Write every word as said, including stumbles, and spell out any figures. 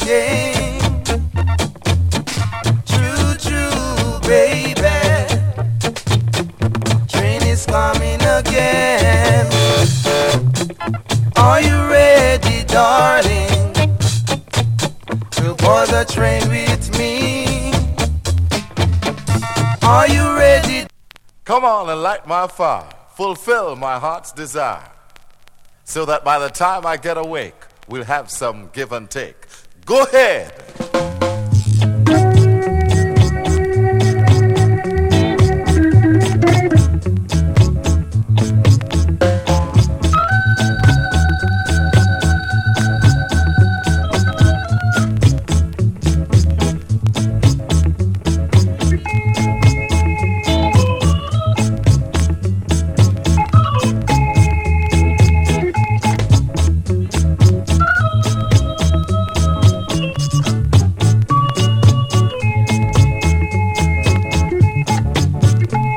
again. True, true, baby. Train is coming again. Are you ready, darling, to board the train with me? Are you ready? Come on and light my fire, fulfill my heart's desire, so that by the time I get awake, we'll have some give and take. Go ahead.